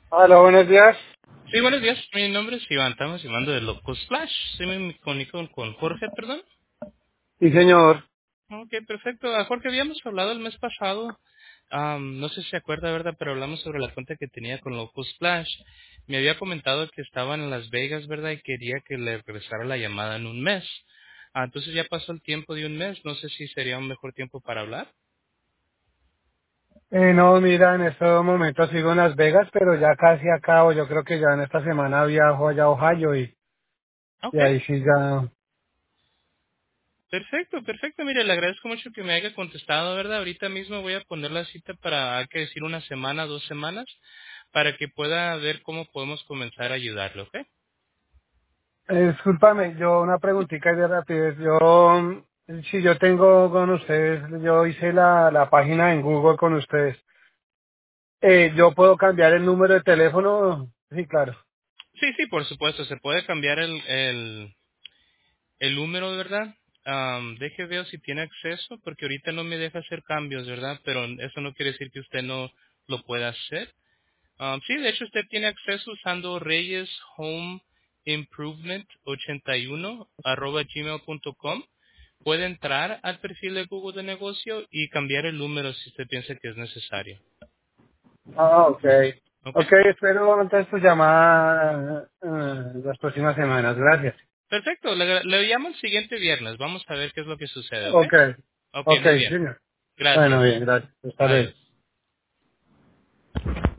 Hola, buenos días. Sí, buenos días. Mi nombre es Iván. Estamos llamando de Locos Flash. Sí, me comunico con Jorge, perdón. Sí, señor. Ok, perfecto. Jorge, habíamos hablado el mes pasado. No sé si se acuerda, ¿verdad? Pero hablamos sobre la cuenta que tenía con Locos Flash. Me había comentado que estaban en Las Vegas, ¿verdad? Y quería que le regresara la llamada en un mes. Entonces ya pasó el tiempo de un mes. No sé si sería un mejor tiempo para hablar. No, mira, en estos momentos sigo en Las Vegas, pero ya casi acabo. Yo creo que ya en esta semana viajo allá a Ohio y Ok. ahí sí ya. Perfecto, perfecto. Mire, le agradezco mucho que me haya contestado, ¿verdad? Ahorita mismo voy a poner la cita para, hay que decir, una semana, 2 semanas, para que pueda ver cómo podemos comenzar a ayudarlo, ¿ok? Discúlpame, yo una preguntita de rapidez. Si yo tengo con ustedes, yo hice la página en Google con ustedes. ¿Yo puedo cambiar el número de teléfono? Sí, claro. Sí, sí, por supuesto, se puede cambiar el número, ¿verdad? Deje ver si tiene acceso, porque ahorita no me deja hacer cambios, ¿verdad? Pero eso no quiere decir que usted no lo pueda hacer. Sí, de hecho usted tiene acceso usando Reyes Home Improvement 81 @gmail.com. Puede entrar al perfil de Google de negocio y cambiar el número si usted piensa que es necesario. Ah, ok. ¿Ok? Ok, espero entonces tu llamada las próximas semanas. Gracias. Perfecto. Le llamo el siguiente viernes. Vamos a ver qué es lo que sucede, ¿ok? Ok. Ok, Ok, muy bien. señor. Gracias. Bueno, bien, gracias. Hasta luego. Adiós.